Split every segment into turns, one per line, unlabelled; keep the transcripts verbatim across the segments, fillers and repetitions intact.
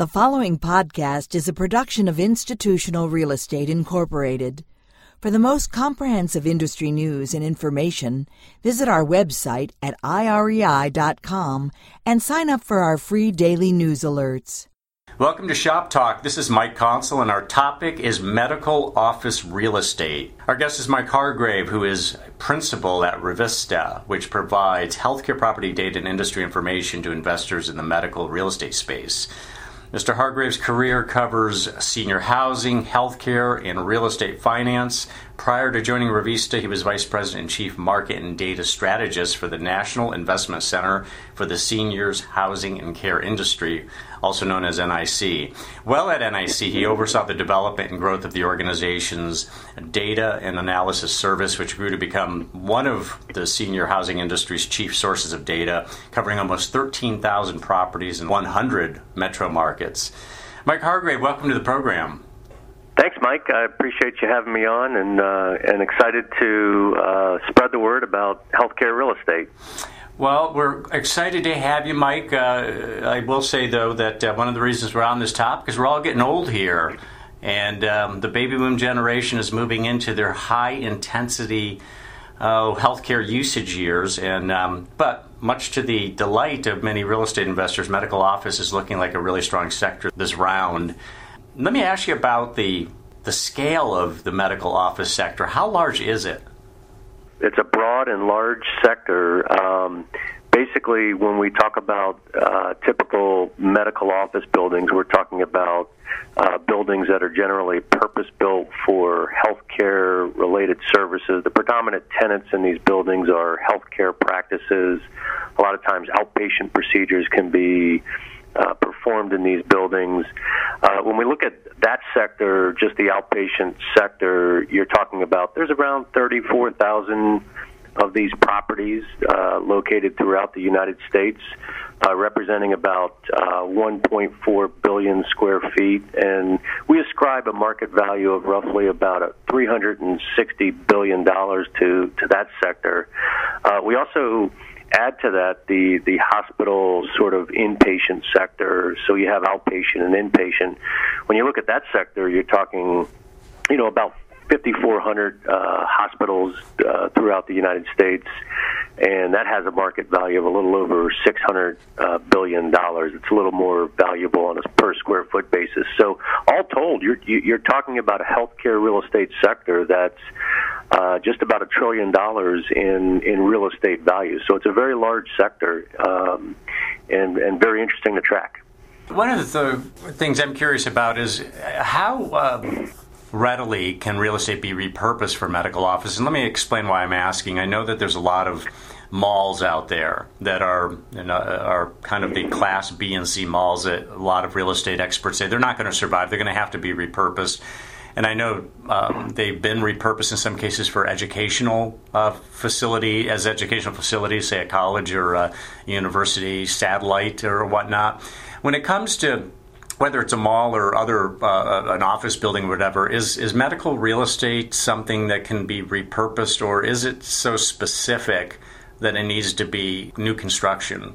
The following podcast is a production of Institutional Real Estate Incorporated. For the most comprehensive industry news and information, visit our website at I R E I dot com and sign up for our free daily news alerts.
Welcome to Shop Talk. This is Mike Consul, and our topic is medical office real estate. Our guest is Mike Hargrave, who is principal at Revista, which provides healthcare property data and industry information to investors in the medical real estate space. Mister Hargrave's career covers senior housing, healthcare, and real estate finance. Prior to joining Revista, he was Vice President and Chief Market and Data Strategist for the National Investment Center for the Seniors Housing and Care Industry, also known as N I C. While at N I C, he oversaw the development and growth of the organization's data and analysis service, which grew to become one of the senior housing industry's chief sources of data, covering almost thirteen thousand properties in one hundred metro markets. Mike Hargrave, welcome to the program.
Thanks, Mike. I appreciate you having me on, and uh, and excited to uh, spread the word about healthcare real estate.
Well, we're excited to have you, Mike. Uh, I will say, though, that uh, one of the reasons we're on this topic is we're all getting old here, and um, the baby boom generation is moving into their high-intensity uh, healthcare usage years. And um, but much to the delight of many real estate investors, medical office is looking like a really strong sector this round. Let me ask you about the the scale of the medical office sector. How large is it?
It's a broad and large sector. Um, basically, when we talk about uh, typical medical office buildings, we're talking about uh, buildings that are generally purpose-built for healthcare-related services. The predominant tenants in these buildings are healthcare practices. A lot of times, outpatient procedures can be Uh, performed in these buildings. Uh, when we look at that sector, just the outpatient sector, you're talking about there's around thirty-four thousand of these properties uh, located throughout the United States, uh, representing about uh, one point four billion square feet, and we ascribe a market value of roughly about three hundred sixty billion dollars to, to that sector. Uh, we also add to that the, the hospital sort of inpatient sector, so you have outpatient and inpatient. When you look at that sector, you're talking, you know, about fifty-four hundred uh, hospitals uh, throughout the United States, and that has a market value of a little over six hundred uh, billion dollars. It's a little more valuable on a per square foot basis. So all told, you're, you're talking about a healthcare real estate sector that's Uh, just about a trillion dollars in, in real estate value. So it's a very large sector um, and, and very interesting to track.
One of the things I'm curious about is how uh, readily can real estate be repurposed for medical office? And let me explain why I'm asking. I know that there's a lot of malls out there that are you know, are kind of the class B and C malls that a lot of real estate experts say they're not going to survive. They're going to have to be repurposed. And I know um, they've been repurposed in some cases for educational uh, facility, as educational facilities, say a college or a university satellite or whatnot. When it comes to whether it's a mall or other uh, an office building or whatever, is, is medical real estate something that can be repurposed, or is it so specific that it needs to be new construction?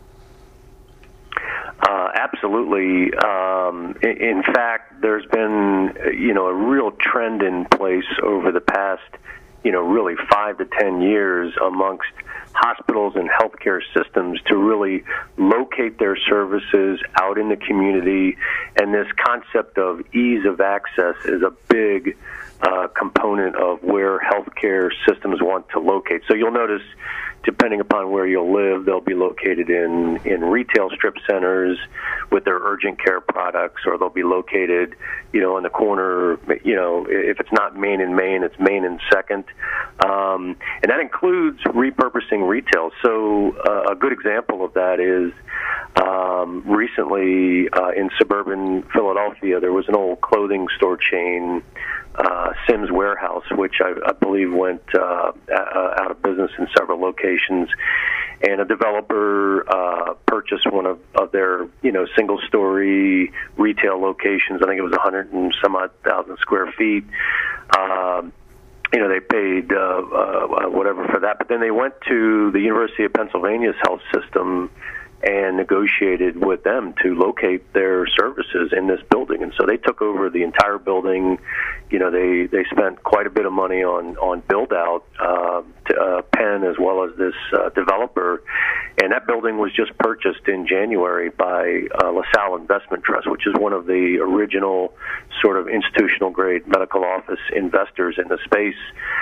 Uh, absolutely. Um, in, in fact, there's been, you know, a real trend in place over the past, you know, really five to ten years amongst hospitals and healthcare systems to really locate their services out in the community. And this concept of ease of access is a big uh, component of where healthcare systems want to locate. So you'll notice, depending upon where you'll live, they'll be located in, in retail strip centers with their urgent care products, or they'll be located, you know, in the corner, you know, if it's not Main and Main, it's Main and Second. Um, and that includes repurposing retail. So uh, a good example of that is um, recently uh, in suburban Philadelphia, there was an old clothing store chain, Uh, Sims Warehouse, which I, I believe went uh, out of business in several locations, and a developer uh, purchased one of, of their, you know, single-story retail locations. I think it was a hundred and some odd thousand square feet. Um, you know, they paid uh, uh, whatever for that, but then they went to the University of Pennsylvania's health system and negotiated with them to locate their services in this building. And so they took over the entire building. You know, they, they spent quite a bit of money on, on build-out, uh, to, uh, Penn as well as this uh, developer. And that building was just purchased in January by uh, LaSalle Investment Trust, which is one of the original sort of institutional-grade medical office investors in the space.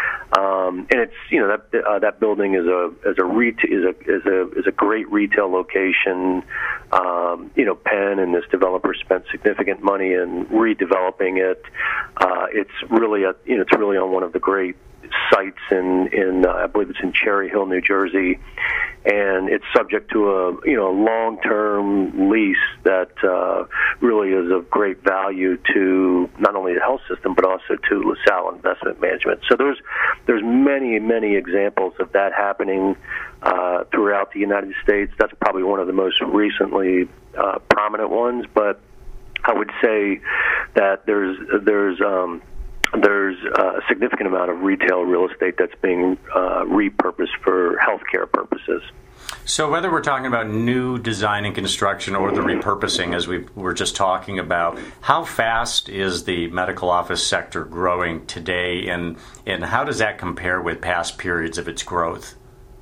Um, and it's, you know, that uh, that building is a is a ret- is a is a is a great retail location. Um, you know, Penn and this developer spent significant money in redeveloping it. Uh, it's really a you know it's really on one of the great sites in in uh, I believe it's in Cherry Hill, New Jersey, and it's subject to a you know long-term lease that uh, really is of great value to not only the health system but also to LaSalle Investment Management. So there's there's many many examples of that happening uh, throughout the United States. That's probably one of the most recently uh, prominent ones, but I would say that there's there's um, There's a significant amount of retail real estate that's being uh, repurposed for healthcare purposes.
So whether we're talking about new design and construction or the repurposing, as we were just talking about, how fast is the medical office sector growing today, and, and how does that compare with past periods of its growth?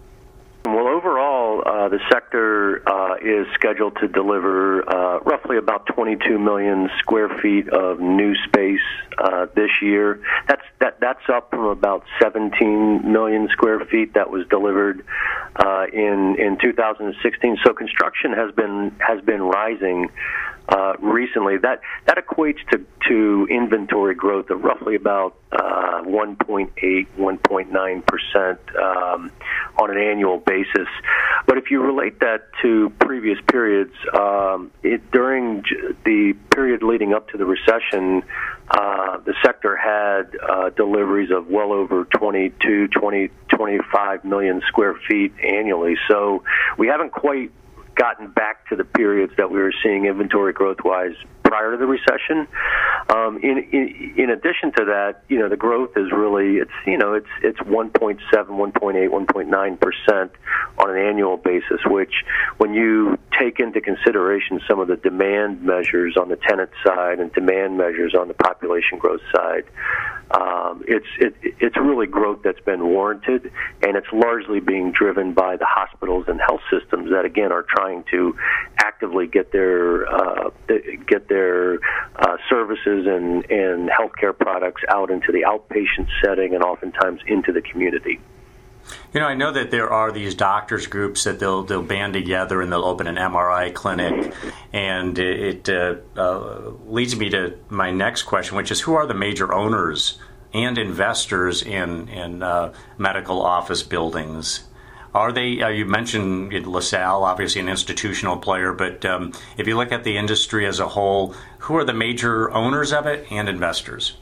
Well, overall, uh, the sector uh, is scheduled to deliver uh, roughly about twenty-two million square feet of new space uh, this year. That's that that's up from about seventeen million square feet that was delivered uh, in in two thousand sixteen. So construction has been has been rising uh, recently. That that equates to to inventory growth of roughly about uh, one point eight, one point nine percent um, on an annual basis. But if you relate that to previous periods, um, it, during the period leading up to the recession, uh, the sector had uh, deliveries of well over twenty-two, twenty, twenty-five million square feet annually. So we haven't quite gotten back to the periods that we were seeing inventory growth-wise prior to the recession. Um, in, in in addition to that, you know, the growth is really it's you know it's it's one point seven, one point eight, one point nine percent on an annual basis, which when you take into consideration some of the demand measures on the tenant side and demand measures on the population growth side, um, it's it, it's really growth that's been warranted, and it's largely being driven by the hospitals and health systems that again are trying to actively get their uh, get their uh, services and, and healthcare products out into the outpatient setting and oftentimes into the community.
You know, I know that there are these doctors groups that they'll they'll band together and they'll open an M R I clinic, and it, it uh, uh, leads me to my next question, which is who are the major owners and investors in in uh, medical office buildings? Are they? Uh, you mentioned LaSalle, obviously an institutional player, but um, if you look at the industry as a whole, who are the major owners of it and investors?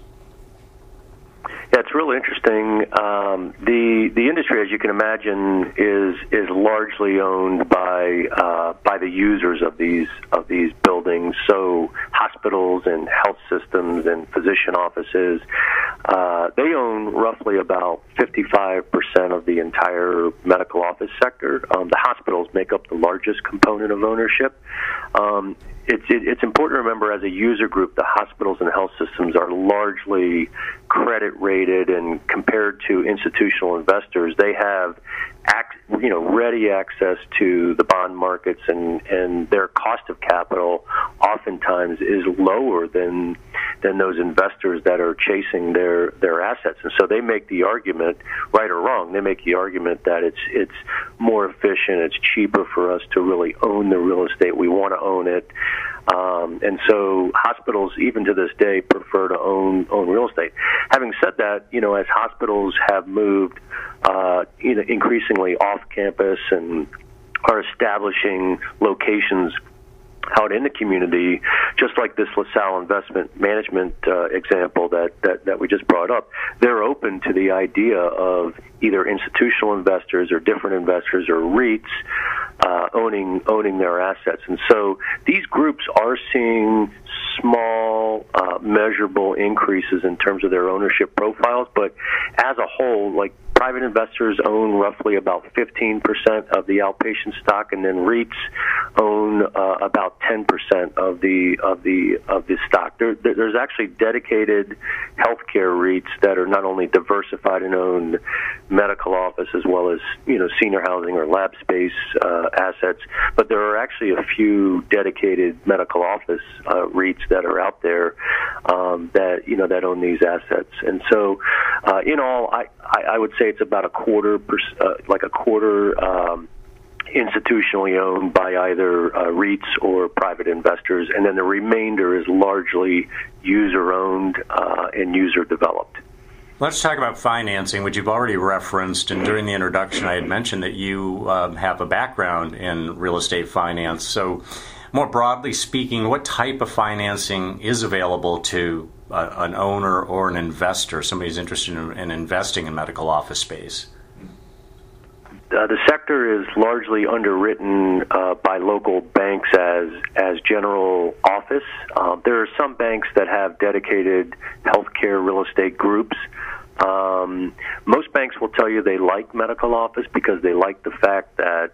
Yeah, it's really interesting. Um, the the industry, as you can imagine, is is largely owned by uh, by the users of these of these buildings. So hospitals and health systems and physician offices, uh, they own roughly about fifty-five percent of the entire medical office sector. Um, the hospitals make up the largest component of ownership. Um, It's, it, it's important to remember, as a user group, the hospitals and health systems are largely credit rated, and compared to institutional investors, they have act, you know, ready access to the bond markets, and, and their cost of capital oftentimes is lower than than those investors that are chasing their, their assets. And so they make the argument, right or wrong, they make the argument that it's it's more efficient, it's cheaper for us to really own the real estate. We want to own it. Um, and so hospitals, even to this day, prefer to own own real estate. Having said that, you know, as hospitals have moved, uh, you know, increasingly off campus and are establishing locations out in the community, just like this LaSalle Investment Management uh, example that, that, that we just brought up, they're open to the idea of either institutional investors or different investors or REITs uh, owning owning their assets. And so these groups are seeing small, uh, measurable increases in terms of their ownership profiles, but as a whole, like, private investors own roughly about fifteen percent of the outpatient stock, and then REITs own uh, about ten percent of the of the of the stock. There, there's actually dedicated healthcare REITs that are not only diversified and own medical office as well as you know senior housing or lab space uh, assets, but there are actually a few dedicated medical office uh, REITs that are out there um, that you know that own these assets. And so, uh, in all, I, I, I would say it's about a quarter, per, uh, like a quarter. Um, institutionally owned by either uh, REITs or private investors, and then the remainder is largely user-owned uh, and user-developed.
Let's talk about financing, which you've already referenced, and during the introduction I had mentioned that you uh, have a background in real estate finance. So more broadly speaking, what type of financing is available to uh, an owner or an investor, somebody who's interested in, in investing in medical office space?
Uh, the sector is largely underwritten uh, by local banks as as general office. Uh, there are some banks that have dedicated healthcare real estate groups. Um, most banks will tell you they like medical office because they like the fact that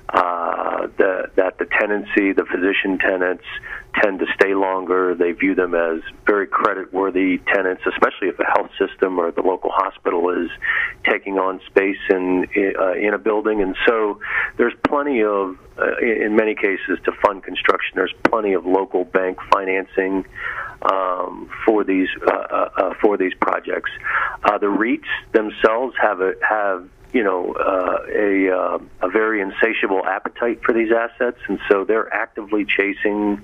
uh, the, that the tenancy, the physician tenants, tend to stay longer. They view them as very credit-worthy tenants, especially if a health system or the local hospital is taking on space in uh, in a building. And so there's plenty of, uh, in many cases, to fund construction, there's plenty of local bank financing um, for these uh, uh, for these projects. Uh, the REITs themselves have a have you know, uh, a, uh, a very insatiable appetite for these assets, and so they're actively chasing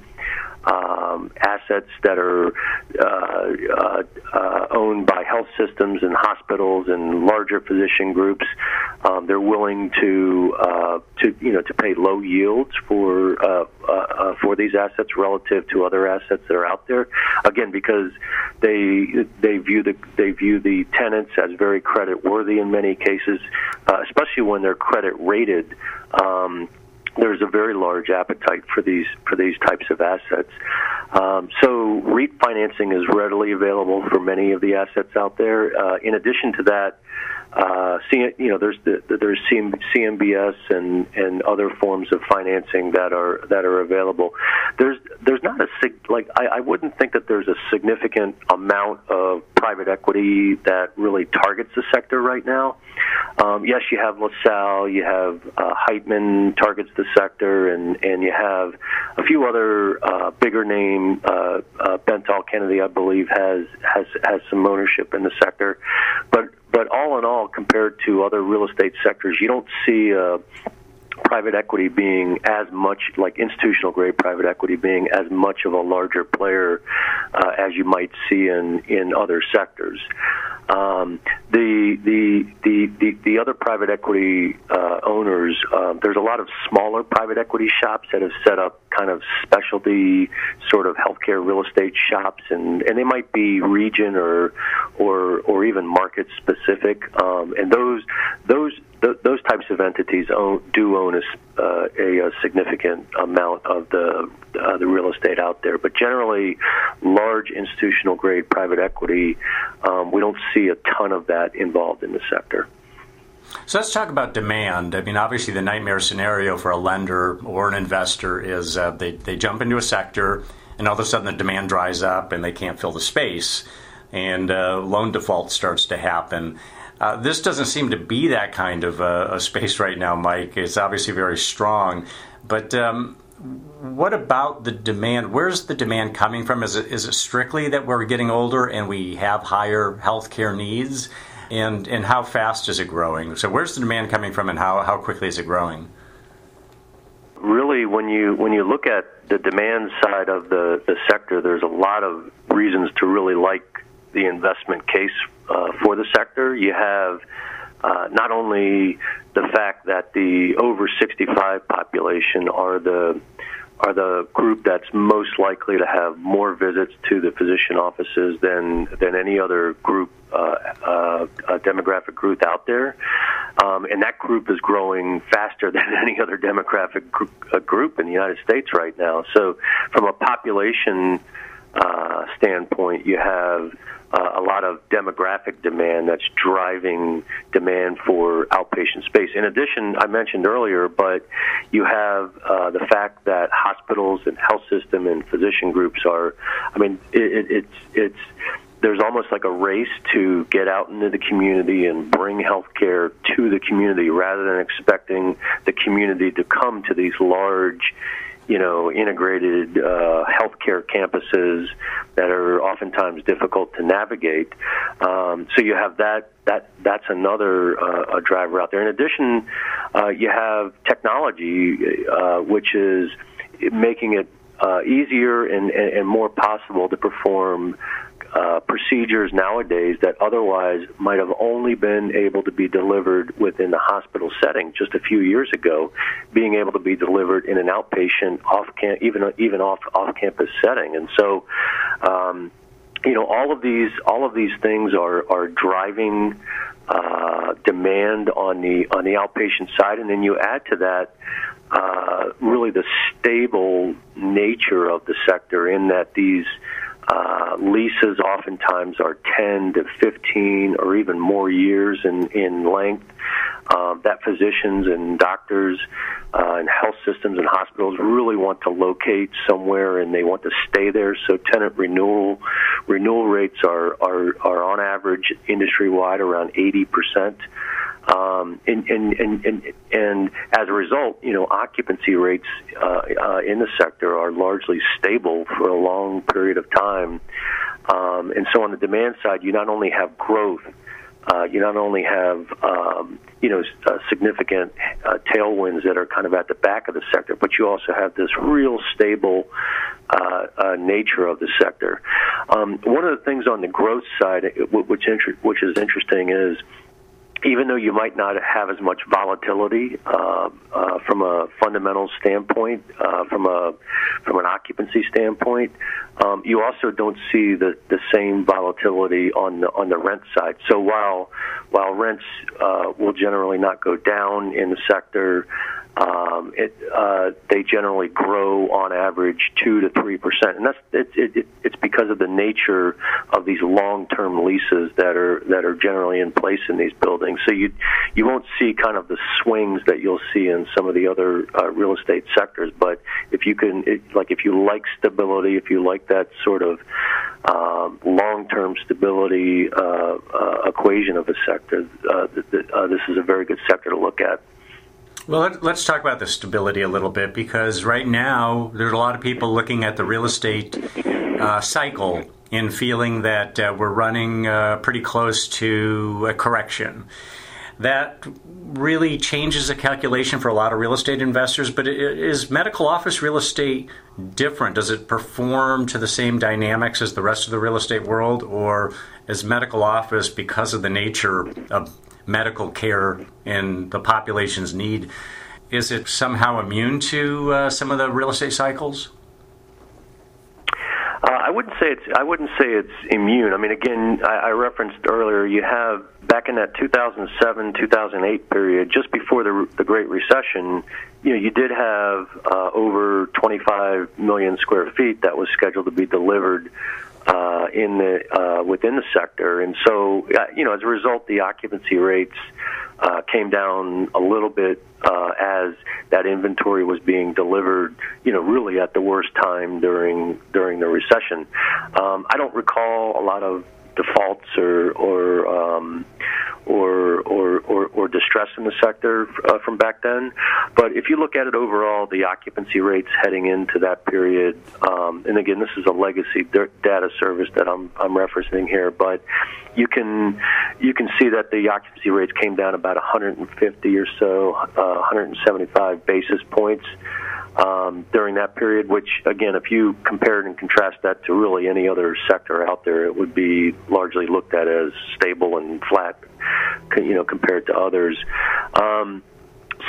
um, assets that are uh, uh, uh, owned by health systems and hospitals and larger physician groups. Um, they're willing to, uh, to you know, to pay low yields for uh, uh, uh, for these assets relative to other assets that are out there. Again, because they they view the they view the tenants as very credit worthy in many cases, uh, especially when they're credit rated. Um, There's a very large appetite for these for these types of assets. Um, so REIT financing is readily available for many of the assets out there. Uh, in addition to that, uh, C, you know, there's the, there's C M B S and, and other forms of financing that are that are available. There's there's not a like I, I wouldn't think that there's a significant amount of private equity that really targets the sector right now. Um, yes, you have LaSalle, you have uh, Heitman targets the sector, and, and you have a few other uh, bigger name. Uh, uh, Bentall Kennedy, I believe, has has has some ownership in the sector, but but all in all, compared to other real estate sectors, you don't see uh, private equity being as much, like institutional grade private equity being as much of a larger player uh, as you might see in, in other sectors. Um, the, the the the the other private equity uh, owners, uh, there's a lot of smaller private equity shops that have set up kind of specialty sort of healthcare real estate shops, and, and they might be region or or or even market specific. Um, and those those th- those types of entities own, do own a, uh, a, a significant amount of the uh, the real estate out there. But generally, large institutional grade private equity, um, we don't see a ton of that involved in the sector.
So let's talk about demand. I mean, obviously the nightmare scenario for a lender or an investor is uh, they, they jump into a sector and all of a sudden the demand dries up and they can't fill the space, and uh, loan default starts to happen. Uh, this doesn't seem to be that kind of uh, a space right now, Mike. It's obviously very strong. But um, what about the demand? Where's the demand coming from? Is it, is it strictly that we're getting older and we have higher healthcare needs? And and how fast is it growing? So where's the demand coming from, and how, how quickly is it growing?
Really, when you when you look at the demand side of the, the sector, there's a lot of reasons to really like the investment case uh, for the sector. You have uh, not only the fact that the over sixty-five population are the are the group that's most likely to have more visits to the physician offices than than any other group, uh, uh, uh, demographic group out there. Um, and that group is growing faster than any other demographic group, uh, group in the United States right now. So from a population uh, standpoint, you have uh, a lot of demographic demand that's driving demand for outpatient space. In addition, I mentioned earlier, but you have uh, the fact that hospitals and health system and physician groups are, I mean, it, it, it's it's there's almost like a race to get out into the community and bring healthcare to the community rather than expecting the community to come to these large, you know, integrated uh, healthcare campuses that are oftentimes difficult to navigate. Um, so you have that. That that's another uh, a driver out there. In addition, uh, you have technology, uh, which is making it uh, easier and, and, and more possible to perform Uh, procedures nowadays that otherwise might have only been able to be delivered within the hospital setting just a few years ago, being able to be delivered in an outpatient, off cam- even even off off campus setting. And so, um, you know, all of these all of these things are are driving uh, demand on the on the outpatient side, and then you add to that uh, really the stable nature of the sector in that these Uh, leases oftentimes are ten to fifteen or even more years in, in length. Uh, that physicians and doctors uh, and health systems and hospitals really want to locate somewhere and they want to stay there. So tenant renewal renewal rates are, are, are on average industry-wide around eighty percent. Um, and, and, and, and, and as a result, you know, occupancy rates uh, uh, in the sector are largely stable for a long period of time. Um, and so on the demand side, you not only have growth, uh, you not only have, um, you know, uh, significant uh, tailwinds that are kind of at the back of the sector, but you also have this real stable uh, uh, nature of the sector. Um, one of the things on the growth side, which, inter- which is interesting, is even though you might not have as much volatility uh, uh, from a fundamental standpoint, uh, from a from an occupancy standpoint, um, you also don't see the, the same volatility on the on the rent side. So while while rents uh, will generally not go down in the sector, um, it uh, they generally grow on average two to three percent, and that's it, it, it, it's because of the nature of these long-term leases that are that are generally in place in these buildings. So you you won't see kind of the swings that you'll see in some of the other uh, real estate sectors. But if you can, it, like if you like stability, if you like that sort of um, long-term stability uh, uh, equation of a sector, uh, th- th- uh, this is a very good sector to look at.
Well, let's talk about the stability a little bit, because right now there's a lot of people looking at the real estate uh, cycle and feeling that uh, we're running uh, pretty close to a correction. That really changes the calculation for a lot of real estate investors, but is medical office real estate different? Does it perform to the same dynamics as the rest of the real estate world, or is medical office, because of the nature of medical care and the population's need, is it somehow immune to uh, some of the real estate cycles?
Uh, I wouldn't say it's. I wouldn't say it's immune. I mean, again, I, I referenced earlier. You have back in that two thousand seven, two thousand eight period, just before the the Great Recession. You know, you did have uh, over twenty-five million square feet that was scheduled to be delivered uh, in the uh, within the sector, and so uh, you know, as a result, the occupancy rates uh, came down a little bit uh, as that inventory was being delivered. You know, really at the worst time during during the recession. Um, I don't recall a lot of defaults or or um, or, or or or distress in the sector uh, from back then. But if you look at it overall, the occupancy rates heading into that period, um, and again, this is a legacy data service that I'm I'm referencing here, but you can you can see that the occupancy rates came down about one hundred fifty or so, uh, one hundred seventy-five basis points Um, during that period, which, again, if you compare and contrast that to really any other sector out there, it would be largely looked at as stable and flat, you know, compared to others. Um, so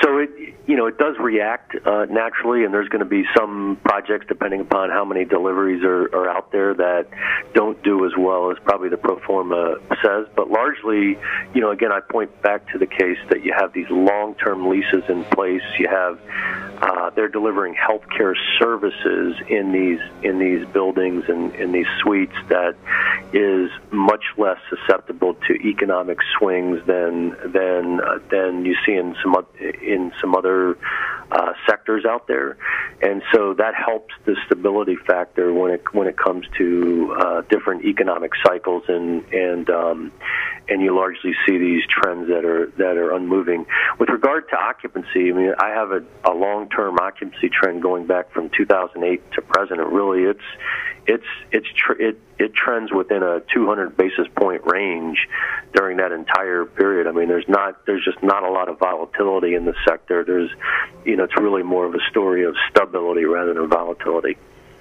so it, you know, it does react uh, naturally, and there's going to be some projects, depending upon how many deliveries are, are out there, that don't do as well as probably the pro forma says. But largely, you know, again, I point back to the case that you have these long-term leases in place. You have uh, they're delivering healthcare services in these in these buildings and in these suites that is much less susceptible to economic swings than than uh, than you see in some in some other uh, sectors out there, and so that helps the stability factor when it when it comes to uh, different economic cycles, and and um, and you largely see these trends that are that are unmoving. With regard to occupancy, I mean, I have a, a long-term occupancy trend going back from two thousand eight to present. And really, it's it's it's tr- it it trends within a two hundred basis point range during that entire period. I mean, there's not there's just not a lot of volatility in the sector. There's, you know, it's really more of a story of stability rather than volatility.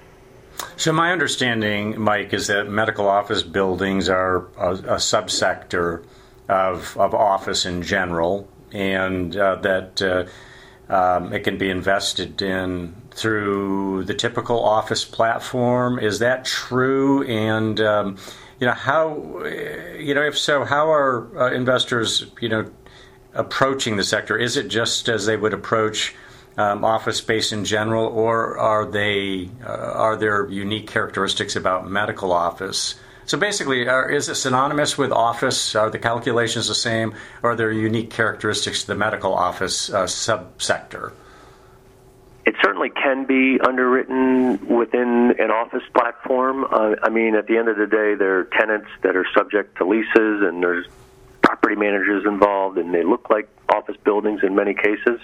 So my understanding, Mike, is that medical office buildings are a, a subsector of of office in general, and uh, that uh, um, it can be invested in through the typical office platform. Is that true? And um, you know, how, you know, if so, how are uh, investors, you know, approaching the sector? Is it just as they would approach Um, office space in general, or are they uh, are there unique characteristics about medical office? So basically, are, is it synonymous with office? Are the calculations the same, or are there unique characteristics to the medical office uh, subsector?
It certainly can be underwritten within an office platform. Uh, I mean, at the end of the day, there are tenants that are subject to leases, and there's property managers involved, and they look like office buildings in many cases.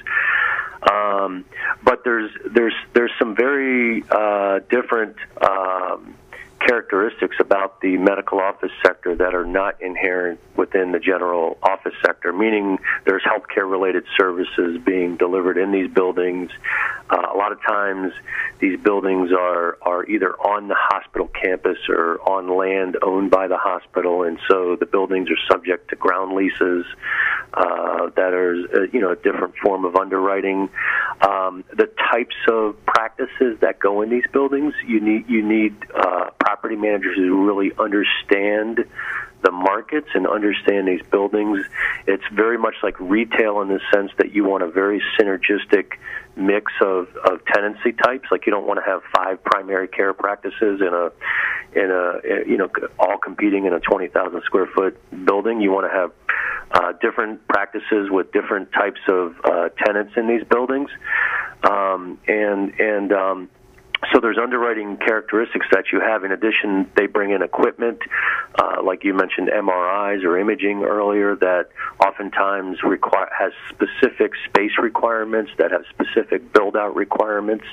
Um, but there's there's there's some very uh, different um, characteristics about the medical office sector that are not inherent within the general office sector, meaning there's healthcare-related services being delivered in these buildings. Uh, a lot of times these buildings are, are either on the hospital campus or on land owned by the hospital, and so the buildings are subject to ground leases uh, that are, uh, you know, a different form of underwriting. Um, the types of practices that go in these buildings, you need, you need uh, property managers who really understand the markets and understand these buildings. It's very much like retail in the sense that you want a very synergistic mix of, of tenancy types. Like, you don't want to have five primary care practices in a in a you know all competing in a twenty thousand square foot building. You want to have uh, different practices with different types of uh, tenants in these buildings, um, and and um, so there's underwriting characteristics that you have. In addition, they bring in equipment, uh, like you mentioned, M R Is or imaging earlier, that oftentimes require has specific space requirements, that have specific build-out requirements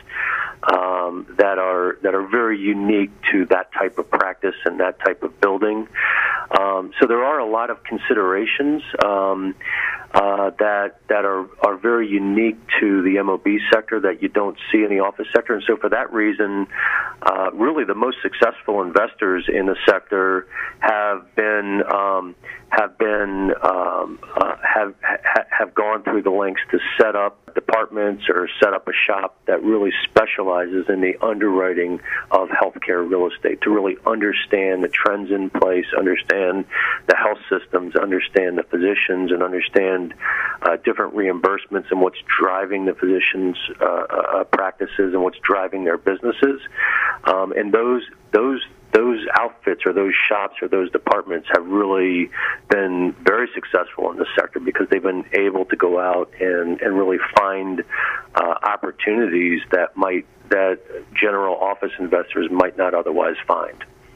um, that are that are very unique to that type of practice and that type of building. Um, so there are a lot of considerations um, uh, that that are, are very unique to the M O B sector that you don't see in the office sector. And so for that reason, uh, really the most successful investors in the sector have been um, have been um, uh, have ha- have gone through the lengths to set up departments or set up a shop that really specializes in the underwriting of healthcare real estate, to really understand the trends in place, understand the health systems, understand the physicians, and understand uh, different reimbursements and what's driving the physicians' uh, uh, practices and what's driving their businesses. Um, and those those those outfits or those shops or those departments have really been very successful in this sector because they've been able to go out and, and really find uh, opportunities that might that general office investors might not otherwise find.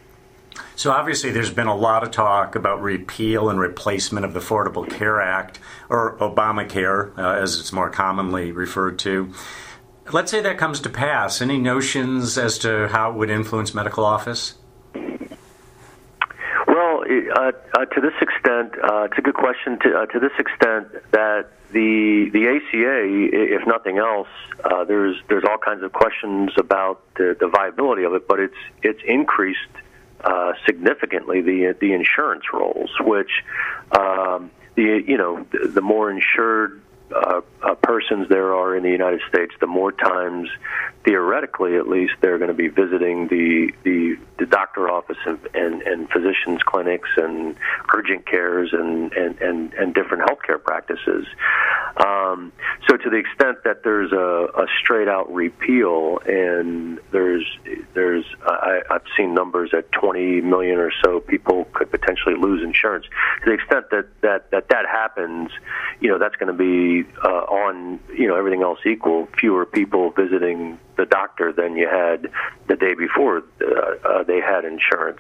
So obviously there's been a lot of talk about repeal and replacement of the Affordable Care Act, or Obamacare, uh, as it's more commonly referred to. Let's say that comes to pass. Any notions as to how it would influence medical office?
Well, uh, uh, to this extent, uh, it's a good question. To, uh, to this extent, that the the A C A, if nothing else, uh, there's there's all kinds of questions about the, the viability of it, but it's it's increased uh, significantly the the insurance rolls, which um, the you know the, the more insured uh, uh, persons there are in the United States, the more times, theoretically at least, they're going to be visiting the the, the doctor office and, and, and physicians' clinics and urgent cares and, and, and, and different healthcare practices. Um, so to the extent that there's a, a straight-out repeal, and there's there's I, I've seen numbers at twenty million or so people could potentially lose insurance. To the extent that that, that, that happens, you know, that's going to be uh, on, you know, everything else equal, fewer people visiting the doctor than you had the day before uh, uh, they had insurance.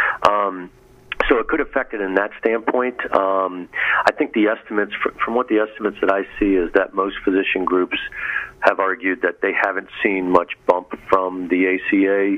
Um, So it could affect it in that standpoint. Um, I think the estimates, from what the estimates that I see, is that most physician groups have argued that they haven't seen much bump from the A C A.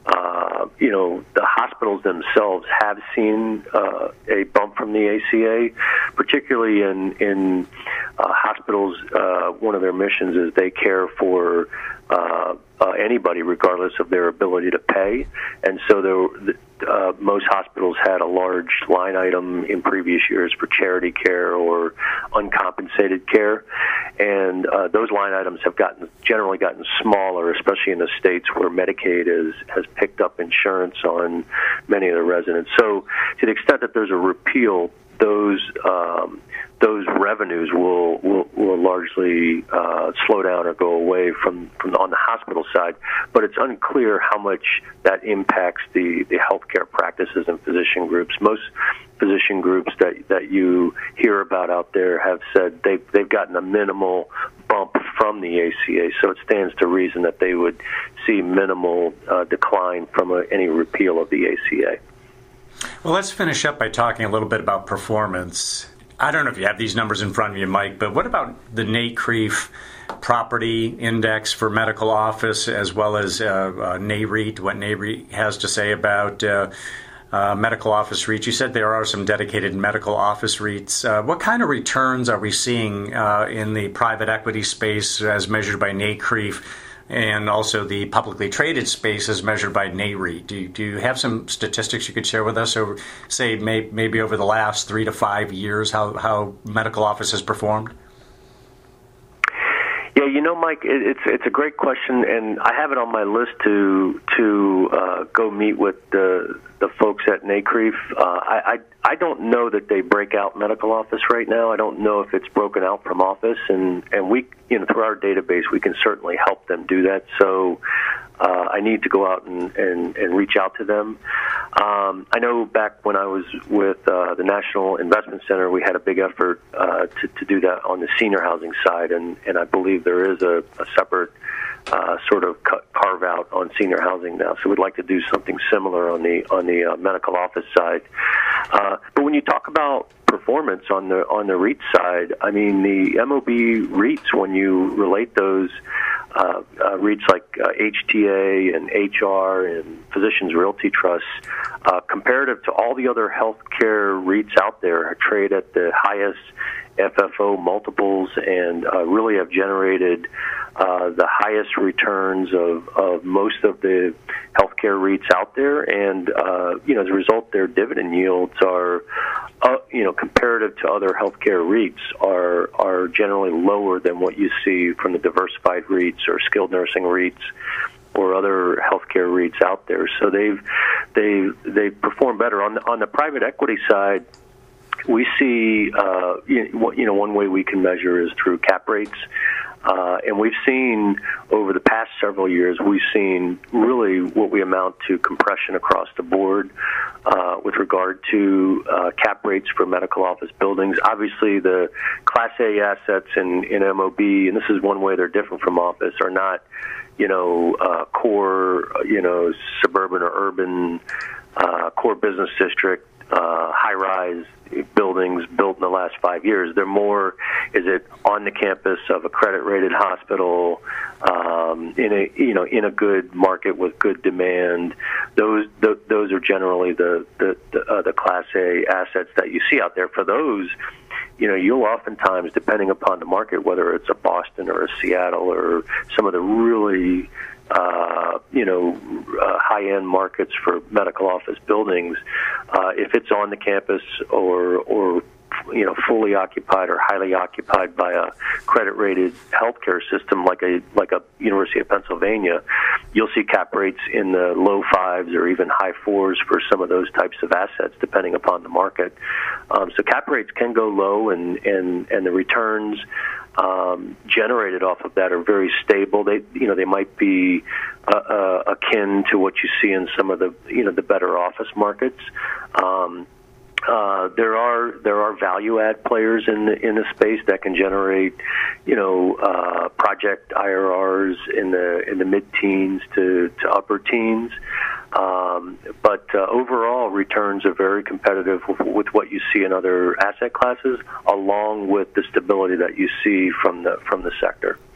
Uh, you know, the hospitals themselves have seen uh, a bump from the A C A, particularly in, in uh, hospitals. Uh, one of their missions is they care for uh, uh, anybody regardless of their ability to pay. And so there, uh, most hospitals had a large line item in previous years for charity care or uncompensated care. And uh, those line items have gotten generally gotten smaller, especially in the states where Medicaid is, has picked up insurance on many of the residents. So to the extent that there's a repeal, those um, those revenues will will, will largely uh, slow down or go away from, from on the hospital side. But it's unclear how much that impacts the, the healthcare practices and physician groups. Most physician groups that, that you hear about out there have said they've, they've gotten a minimal bump from the A C A, so it stands to reason that they would see minimal uh, decline from a, any repeal of the A C A.
Well, let's finish up by talking a little bit about performance. I don't know if you have these numbers in front of you, Mike, but what about the NACREIF property index for medical office, as well as uh, uh, NAREIT, what NAREIT has to say about uh, uh, medical office REITs? You said there are some dedicated medical office REITs. Uh, what kind of returns are we seeing uh, in the private equity space as measured by NACREIF, and also the publicly traded space as measured by NAREIT? Do you, do you have some statistics you could share with us, or say may, maybe over the last three to five years, how, how medical office has performed?
Yeah, you know, Mike, it, it's it's a great question, and I have it on my list to to uh, go meet with the the folks at NACREIF. Uh, I, I I don't know that they break out medical office right now. I don't know if it's broken out from office, and and we, you know, through our database, we can certainly help them do that. So uh, I need to go out and, and, and reach out to them. Um, I know back when I was with uh, the National Investment Center, we had a big effort uh, to, to do that on the senior housing side, and, and I believe there is a, a separate uh, sort of carve out on senior housing now. So we'd like to do something similar on the on the uh, medical office side. Uh, but when you talk about performance on the on the REIT side, I mean, the M O B REITs, when you relate those uh, uh, REITs like uh, H T A and H R and Physicians Realty Trusts, uh, comparative to all the other healthcare REITs out there, trade at the highest F F O multiples and uh, really have generated uh, the highest returns of, of most of the healthcare REITs out there. And, uh, you know, as a result, their dividend yields are, uh, you know, comparative to other healthcare REITs are, are generally lower than what you see from the diversified REITs or skilled nursing REITs or other healthcare REITs out there. So they've, they've, they've performed better. On the, on the private equity side, we see, uh, you know, one way we can measure is through cap rates. Uh, and we've seen over the past several years, we've seen really what we amount to compression across the board uh, with regard to uh, cap rates for medical office buildings. Obviously, the Class A assets in, in M O B, and this is one way they're different from office, are not, you know, uh, core, you know, suburban or urban uh, core business district, uh, high-rise buildings built in the last five years. They're more, is it on the campus of a credit-rated hospital, um, in a you know in a good market with good demand. Those th- those are generally the the the, uh, the Class A assets that you see out there. For those, you know, you'll oftentimes, depending upon the market, whether it's a Boston or a Seattle or some of the really Uh, you know, uh, high-end markets for medical office buildings, uh, if it's on the campus or or you know, fully occupied or highly occupied by a credit-rated healthcare system like a like a University of Pennsylvania, you'll see cap rates in the low fives or even high fours for some of those types of assets, depending upon the market. Um, so cap rates can go low, and and and the returns um, generated off of that are very stable. They, you know, they might be uh, uh, akin to what you see in some of the, you know, the better office markets. Um, Uh, there are there are value add players in the in the space that can generate, you know, uh, project I R Rs in the in the mid teens to, to upper teens, um, but uh, overall returns are very competitive with, with what you see in other asset classes, along with the stability that you see from the from the sector.